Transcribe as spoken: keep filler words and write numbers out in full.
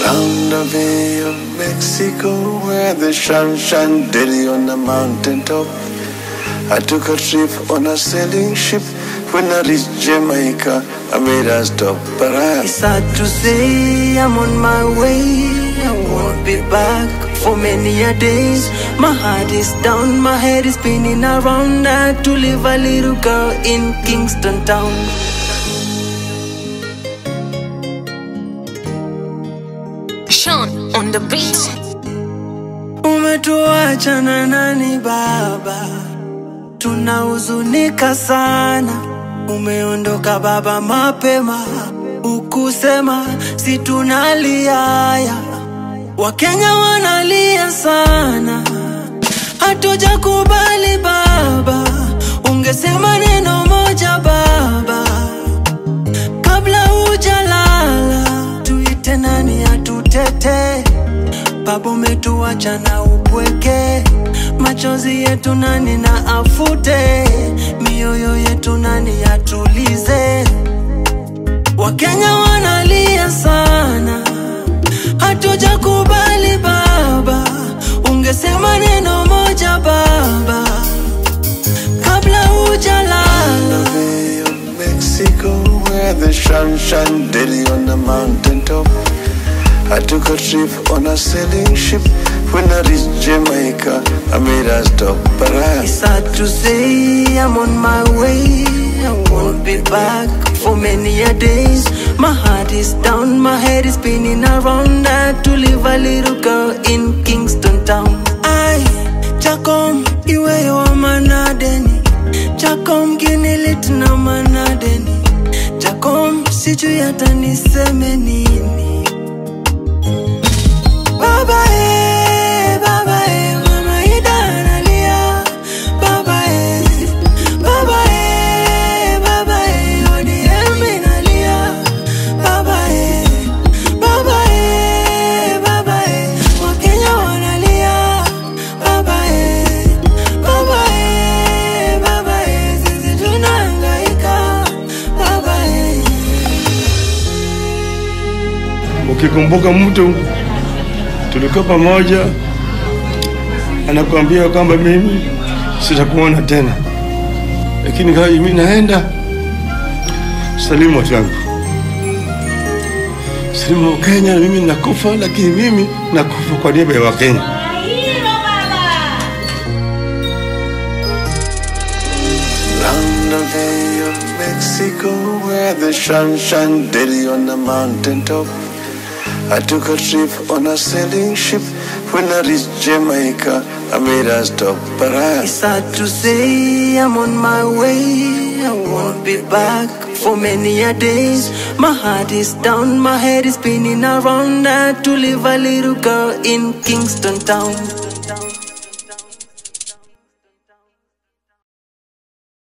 Round the Bay of Mexico, where the sun shone daily on the mountain top, I took a trip on a sailing ship. When I reached Jamaica, I made a stop, but I... It's hard to say I'm on my way. I won't be back for many a days. My heart is down, my head is spinning around. I had to leave a little girl in Kingston town. Sean on the beat. Umetuacha na nani baba, tunahuzunika sana. Umeondoka baba mapema, ukusema si tunalia. Wakenya wanalia sana, hatujakubali baba. Ungesema neno moja baba, kabla hujalala. Tuite nani atutete, baba umetuacha na upweke. Machozi yetu nani na afute, mioyo yetu nani atulize. Wakenya wanalia sana, hatujakubali baba. Ungesema neno moja baba, kabla hujalala. The Bay of Mexico, where the sun shone daily on the mountain top, I took a trip on a sailing ship. When I reached Jamaica, I made a stop, but I... It's hard to say I'm on my way. I won't be back for many a days. My heart is down, my head is spinning around. I had to leave a little girl in Kingston town. Ay, Chakom, iwe yo manadeni. Chakom ginilit na manadeni. Chakom, sijui hata niseme nini. Baba eh, baba eh, mama Ida analia. Baba eh, baba eh, baba eh, O D M inalia. Baba eh, baba eh, baba eh, Wakenya wanalia. Baba eh, baba eh, baba eh, sisi tunahangaika. Baba eh. Ukikumbuka mtu tulikuwa pamoja, anakuambia kwamba mimi sitakuona tena, lakini kama mimi naenda, salimu watu wangu, salimu wa Kenya. Mimi nakufa, lakini mimi nakufa kwa niaba ya Wakenya. Round the Bay of Mexico, where the sun shone daily on the mountain top, I took a trip on a sailing ship. When I reached Jamaica, I made a stop, but I... It's hard to say I'm on my way. I won't be back for many a days. My heart is down, my head is spinning around. I had to leave a little girl in Kingston town.